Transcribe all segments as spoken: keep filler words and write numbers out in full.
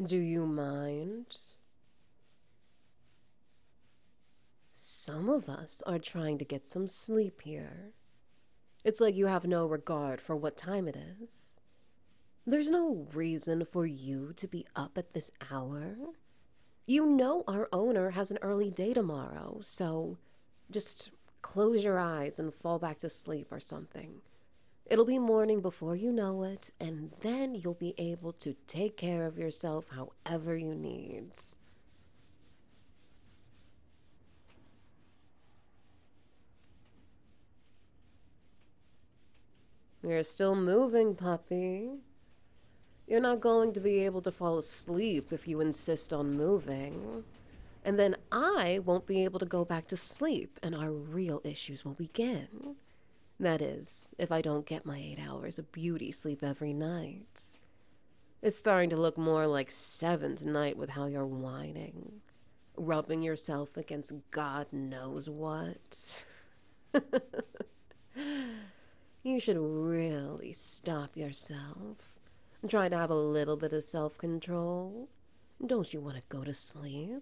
Do you mind? Some of us are trying to get some sleep here. It's like you have no regard for what time it is. There's no reason for you to be up at this hour. You know our owner has an early day tomorrow, so just close your eyes and fall back to sleep or something. It'll be morning before you know it, and then you'll be able to take care of yourself however you need. You're still moving, puppy. You're not going to be able to fall asleep if you insist on moving. And then I won't be able to go back to sleep, and our real issues will begin. That is, if I don't get my eight hours of beauty sleep every night. It's starting to look more like seven tonight with how you're whining, rubbing yourself against God knows what. You should really stop yourself. Try to have a little bit of self control. Don't you want to go to sleep?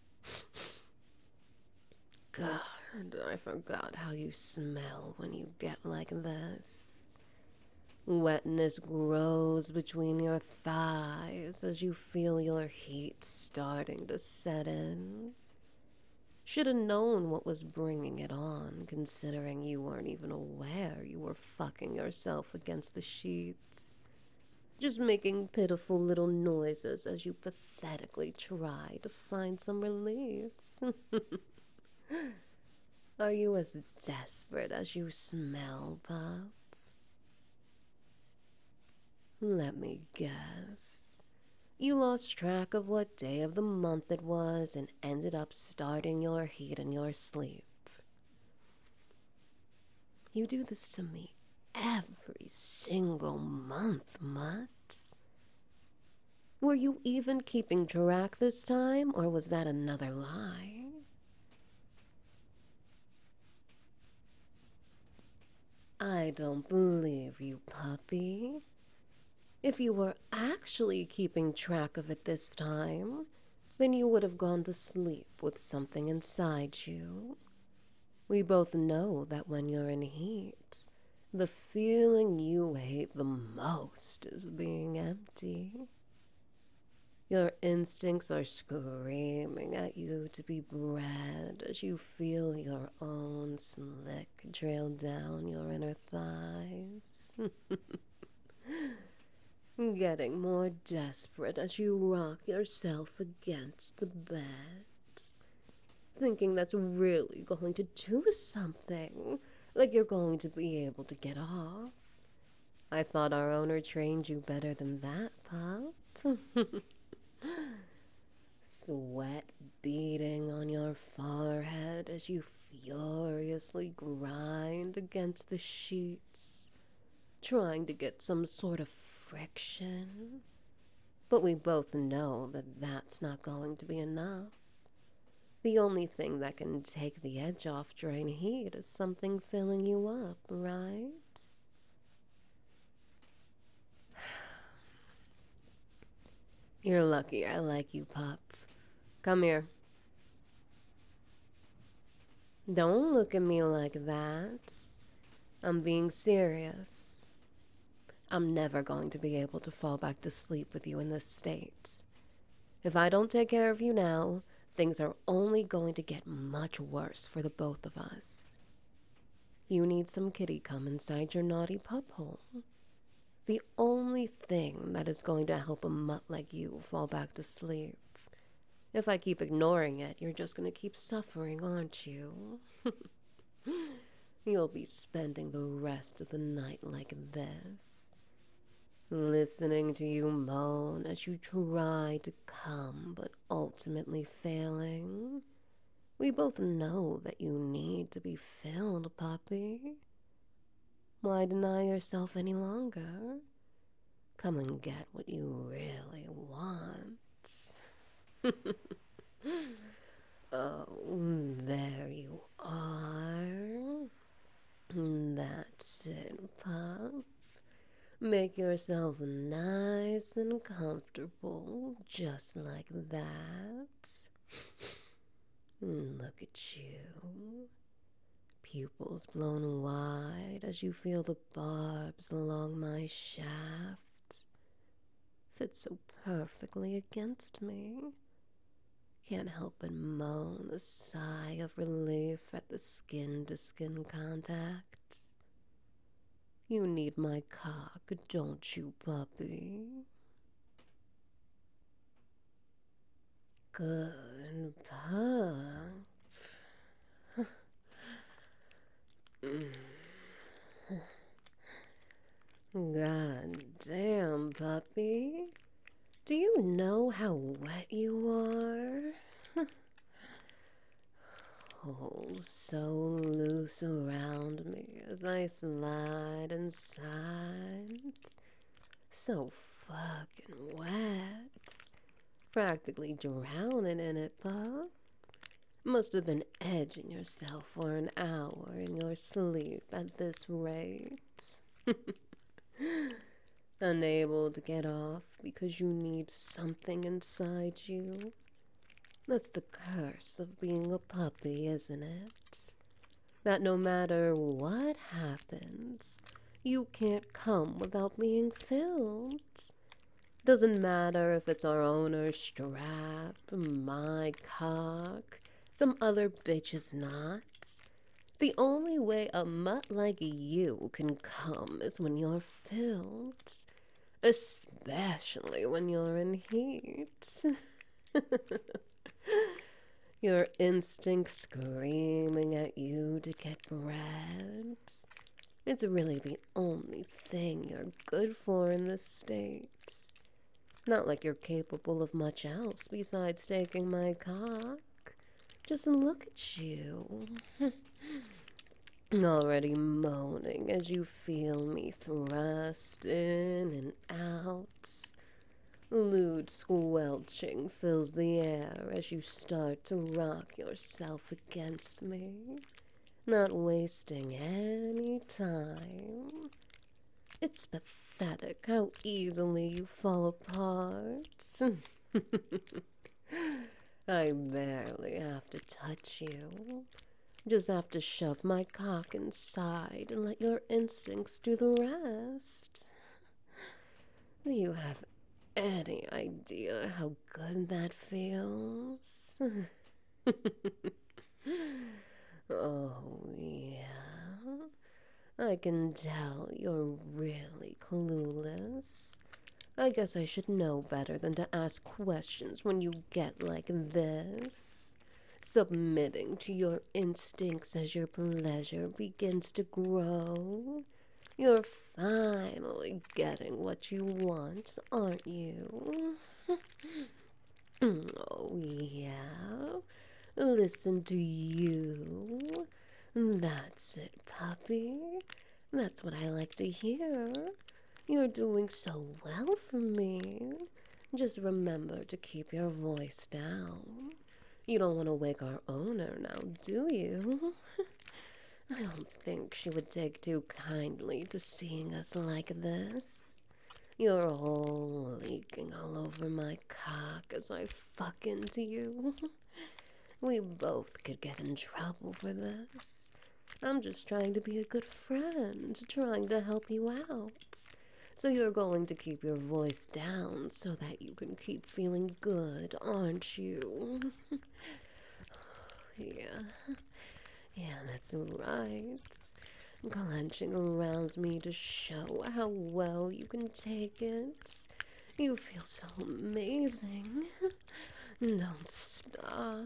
God, I forgot how you smell when you get like this. Wetness grows between your thighs as you feel your heat starting to set in. Should have known what was bringing it on, considering you weren't even aware you were fucking yourself against the sheets. Just making pitiful little noises as you pathetically try to find some release. Are you as desperate as you smell, pup? Let me guess. You lost track of what day of the month it was and ended up starting your heat in your sleep. You do this to me every single month, Mutt. Were you even keeping track this time, or was that another lie? I don't believe you, puppy. If you were actually keeping track of it this time, then you would have gone to sleep with something inside you. We both know that when you're in heat, the feeling you hate the most is being empty. Your instincts are screaming at you to be bred as you feel your own slick trail down your inner thighs. Getting more desperate as you rock yourself against the bed, thinking that's really going to do something, like you're going to be able to get off. I thought our owner trained you better than that, pup. Sweat beading on your forehead as you furiously grind against the sheets, trying to get some sort of friction. But we both know that that's not going to be enough. The only thing that can take the edge off drain heat is something filling you up, right? You're lucky I like you, pup. Come here. Don't look at me like that. I'm being serious. I'm never going to be able to fall back to sleep with you in this state. If I don't take care of you now, things are only going to get much worse for the both of us. You need some kitty cum inside your naughty pup hole. The only thing that is going to help a mutt like you fall back to sleep. If I keep ignoring it, you're just going to keep suffering, aren't you? You'll be spending the rest of the night like this, listening to you moan as you try to come but ultimately failing. We both know that you need to be filled, puppy. Why deny yourself any longer? Come and get what you really want. Oh, there you are. That's it, pup. Make yourself nice and comfortable, just like that. Look at you. Pupils blown wide as you feel the barbs along my shaft. Fit so perfectly against me. Can't help but moan a sigh of relief at the skin-to-skin contact. You need my cock, don't you, puppy? Good pup. God damn, puppy. Do you know how wet you are? Hold so loose around me as I slide inside. So fucking wet. Practically drowning in it, pup. Must have been edging yourself for an hour in your sleep at this rate. Unable to get off because you need something inside you. That's the curse of being a puppy, isn't it? That no matter what happens, you can't come without being filled. Doesn't matter if it's our owner's strap, my cock, some other bitch's not. The only way a mutt like you can come is when you're filled. Especially when you're in heat. Your instinct screaming at you to get bread. It's really the only thing you're good for in the States. Not like you're capable of much else besides taking my cock. Just look at you. Already moaning as you feel me thrust in and out. Lewd squelching fills the air as you start to rock yourself against me, not wasting any time. It's pathetic how easily you fall apart. I barely have to touch you. Just have to shove my cock inside and let your instincts do the rest. Do you have any idea how good that feels? Oh, yeah. I can tell you're really clueless. I guess I should know better than to ask questions when you get like this. Submitting to your instincts as your pleasure begins to grow. You're finally getting what you want, aren't you? Oh, yeah. Listen to you. That's it, puppy. That's what I like to hear. You're doing so well for me. Just remember to keep your voice down. You don't want to wake our owner now, do you? I don't think she would take too kindly to seeing us like this. You're all leaking all over my cock as I fuck into you. We both could get in trouble for this. I'm just trying to be a good friend, trying to help you out. So you're going to keep your voice down so that you can keep feeling good, aren't you? Yeah. Yeah, that's right. Clenching around me to show how well you can take it. You feel so amazing. Don't stop.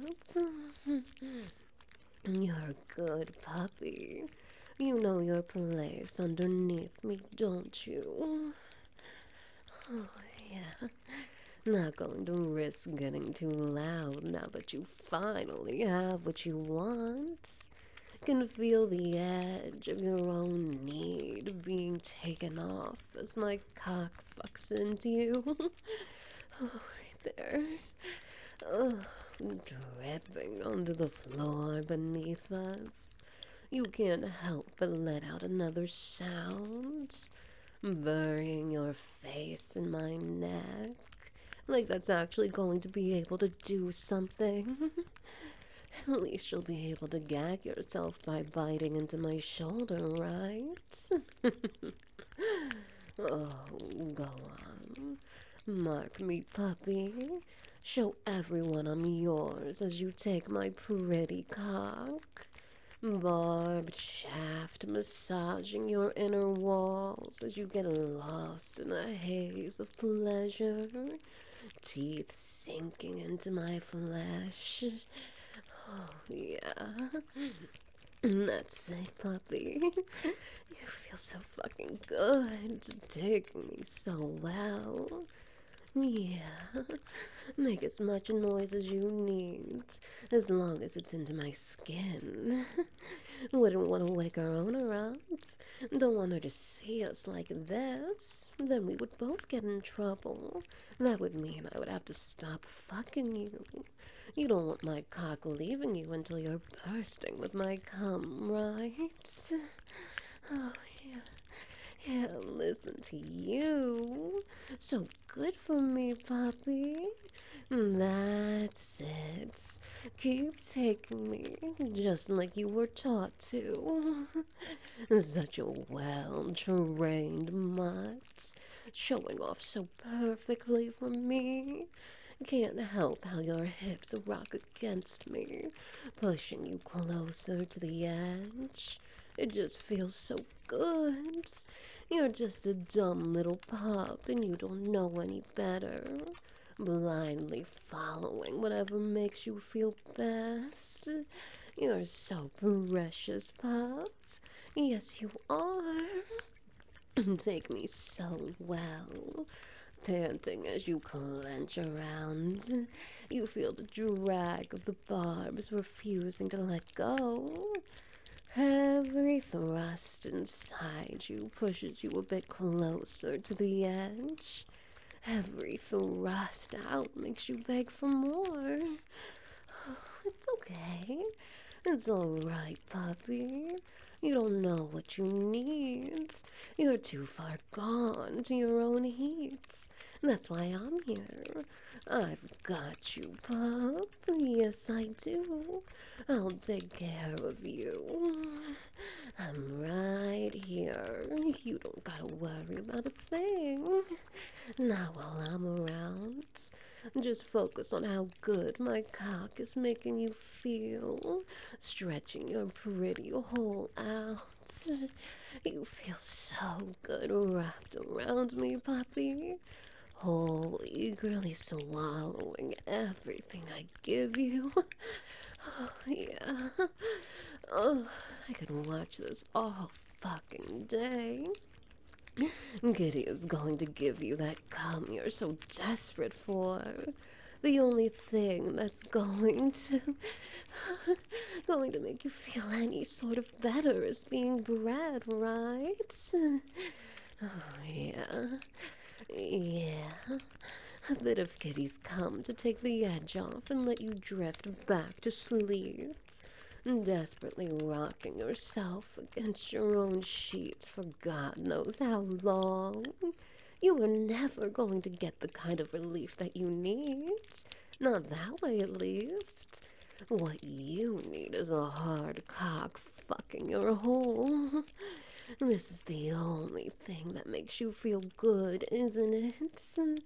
You're a good puppy. You know your place underneath me, don't you? Oh, yeah. Not going to risk getting too loud now that you finally have what you want. Can feel the edge of your own need being taken off as my cock fucks into you. Oh, right there. Oh, dripping onto the floor beneath us. You can't help but let out another sound. burying your face in my neck, like that's actually going to be able to do something. At least you'll be able to gag yourself by biting into my shoulder, right? Oh, go on. Mark me, puppy. Show everyone I'm yours as you take my pretty cock. Barbed shaft massaging your inner walls as you get lost in a haze of pleasure. Teeth sinking into my flesh. Oh, yeah. That's it, puppy. You feel so fucking good, taking me so well. Yeah, make as much noise as you need, as long as it's into my skin. Wouldn't want to wake our owner up. Don't want her to see us like this. Then we would both get in trouble. That would mean I would have to stop fucking you. You don't want my cock leaving you until you're bursting with my cum, right? Oh, yeah. Yeah, listen to you. So good for me, puppy. That's it. Keep taking me, just like you were taught to. Such a well-trained mutt, showing off so perfectly for me. Can't help how your hips rock against me, pushing you closer to the edge. It just feels so good. You're just a dumb little pup and you don't know any better. Blindly following whatever makes you feel best. You're so precious, pup. Yes, you are. Take me so well. Panting as you clench around. You feel the drag of the barbs refusing to let go. Every thrust inside you pushes you a bit closer to the edge. Every thrust out makes you beg for more. It's okay. It's all right, puppy. You don't know what you need. You're too far gone to your own heat. That's why I'm here. I've got you, pup. Yes, I do. I'll take care of you. I'm right here. You don't gotta worry about a thing. Not while I'm around. Just focus on how good my cock is making you feel, stretching your pretty hole out. You feel so good wrapped around me, puppy. Whole, eagerly swallowing everything I give you. Oh, yeah. Oh, I could watch this all fucking day. Kitty is going to give you that cum you're so desperate for. The only thing that's going to going to make you feel any sort of better is being bred, right? Oh, yeah. Yeah. A bit of Kitty's cum to take the edge off and let you drift back to sleep. Desperately rocking yourself against your own sheets for God knows how long. You are never going to get the kind of relief that you need. Not that way, at least. What you need is a hard cock fucking your hole. This is the only thing that makes you feel good, isn't it?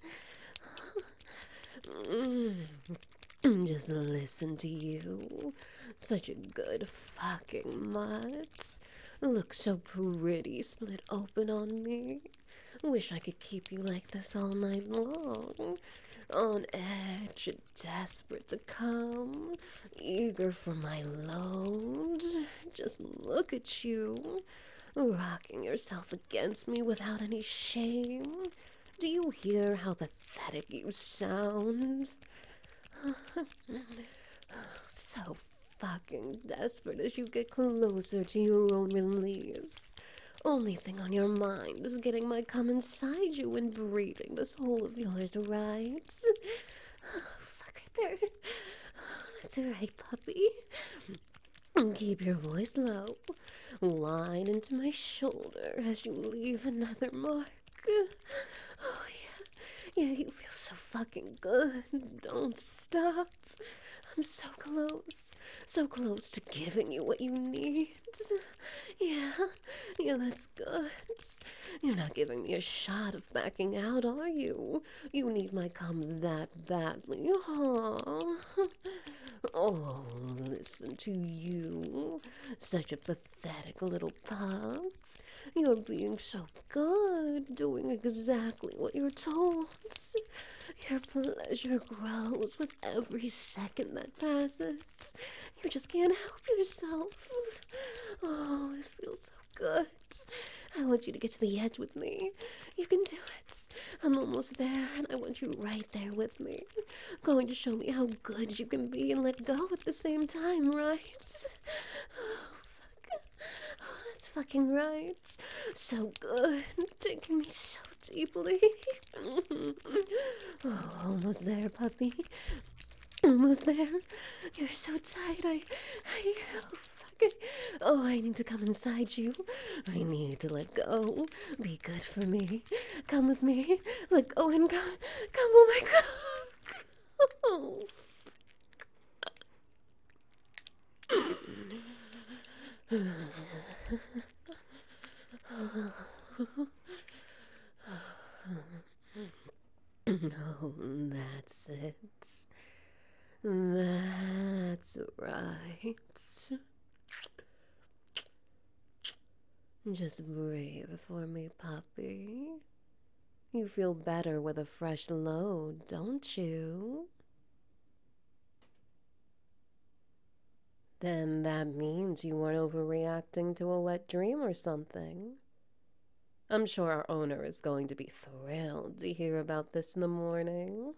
Just listen to you. Such a good fucking mutt. Look so pretty split open on me. Wish I could keep you like this all night long. On edge, desperate to come. Eager for my load. Just look at you. Rocking yourself against me without any shame. Do you hear how pathetic you sound? So fucking desperate as you get closer to your own release. Only thing on your mind is getting my cum inside you and breeding this hole of yours, right? Fuck right there. That's right, puppy. Keep your voice low. line into my shoulder as you leave another mark. Oh, yeah. Yeah, you feel so fucking good. Don't stop. I'm so close. So close to giving you what you need. Yeah, yeah, that's good. You're not giving me a shot of backing out, are you? You need my cum that badly, huh? Oh, listen to you. Such a pathetic little pup. You're being so good, doing exactly what you're told. Your pleasure grows with every second that passes. You just can't help yourself. Oh, it feels so good. I want you to get to the edge with me. You can do it. I'm almost there, and I want you right there with me. Going to show me how good you can be and let go at the same time, right? Oh, fuck. Oh, that's fucking right. So good. Taking me so deeply. Oh, almost there, puppy. Almost there. You're so tight. I, I, oh, fuck it. Oh, I need to come inside you. I need to let go. Be good for me. Come with me. Let go and come. Come, oh my god. Oh. Oh, that's it. That's right. Just breathe for me, puppy. You feel better with a fresh load, don't you? Then that means you weren't overreacting to a wet dream or something. I'm sure our owner is going to be thrilled to hear about this in the morning.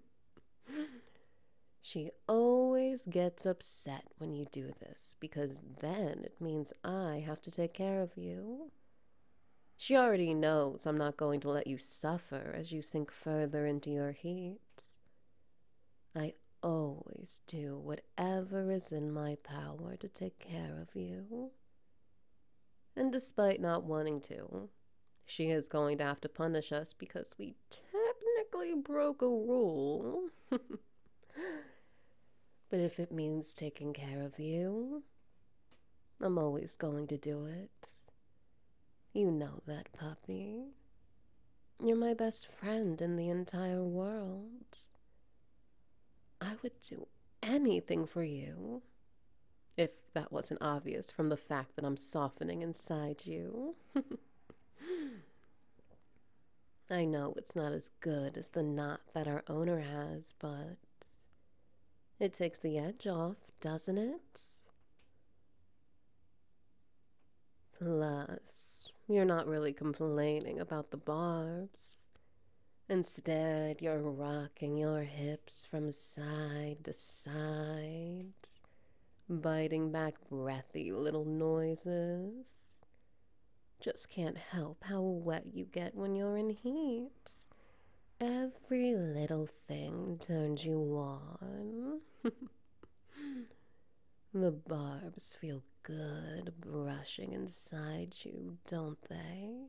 She always gets upset when you do this because then it means I have to take care of you. She already knows I'm not going to let you suffer as you sink further into your heat. I always do whatever is in my power to take care of you. And despite not wanting to, she is going to have to punish us because we technically broke a rule. But if it means taking care of you, I'm always going to do it. You know that, puppy. You're my best friend in the entire world. I would do anything for you, if that wasn't obvious from the fact that I'm softening inside you. I know it's not as good as the knot that our owner has, but it takes the edge off, doesn't it? Plus, you're not really complaining about the barbs. Instead, you're rocking your hips from side to side, biting back breathy little noises. Just can't help how wet you get when you're in heat. Every little thing turns you on. The barbs feel good brushing inside you, don't they?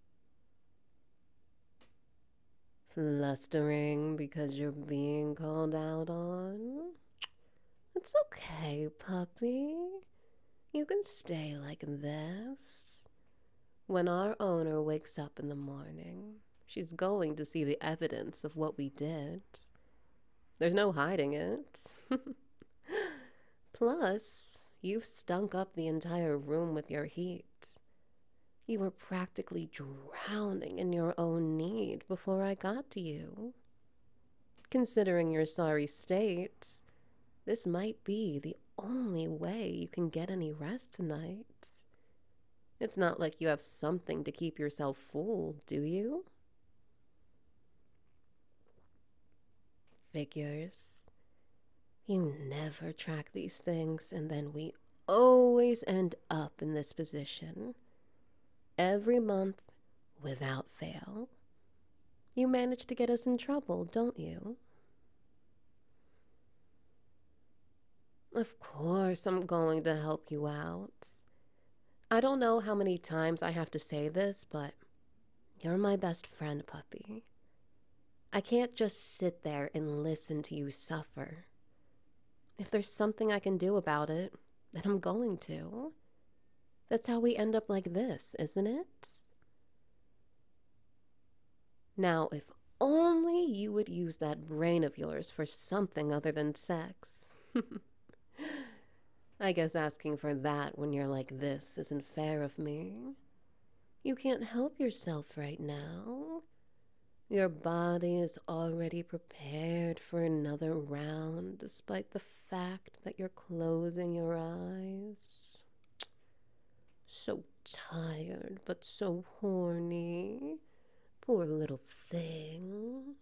Flustering because you're being called out on? It's okay, puppy. You can stay like this. When our owner wakes up in the morning, she's going to see the evidence of what we did. There's no hiding it. Plus, you've stunk up the entire room with your heat. You were practically drowning in your own need before I got to you. Considering your sorry state, this might be the only way you can get any rest tonight. It's not like you have something to keep yourself full, do you? Figures. You never track these things, and then we always end up in this position. Every month, without fail. You manage to get us in trouble, don't you? Of course I'm going to help you out. I don't know how many times I have to say this, but you're my best friend, puppy. I can't just sit there and listen to you suffer. If there's something I can do about it, then I'm going to. That's how we end up like this, isn't it? Now, if only you would use that brain of yours for something other than sex. I guess asking for that when you're like this isn't fair of me. You can't help yourself right now. Your body is already prepared for another round, despite the fact that you're closing your eyes. So tired, but so horny. Poor little thing.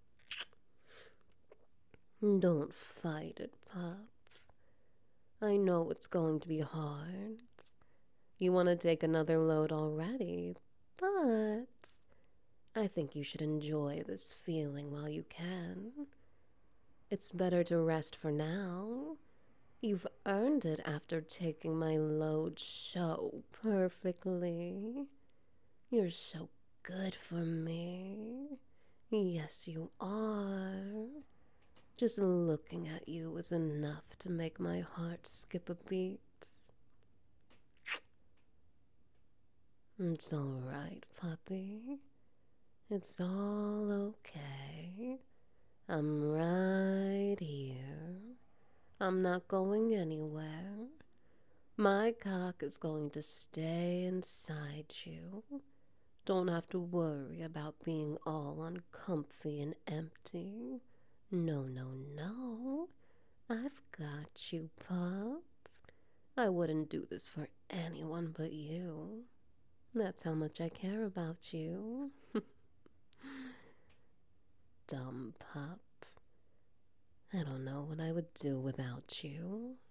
Don't fight it, pup. I know it's going to be hard. You want to take another load already, but I think you should enjoy this feeling while you can. It's better to rest for now. You've earned it after taking my load so perfectly. You're so good for me. Yes, you are. Just looking at you is enough to make my heart skip a beat. It's all right, puppy. It's all okay. I'm right here. I'm not going anywhere. My cock is going to stay inside you. Don't have to worry about being all uncomfy and empty. No, no, no. I've got you, pup. I wouldn't do this for anyone but you. That's how much I care about you. Dumb pup. I don't know what I would do without you.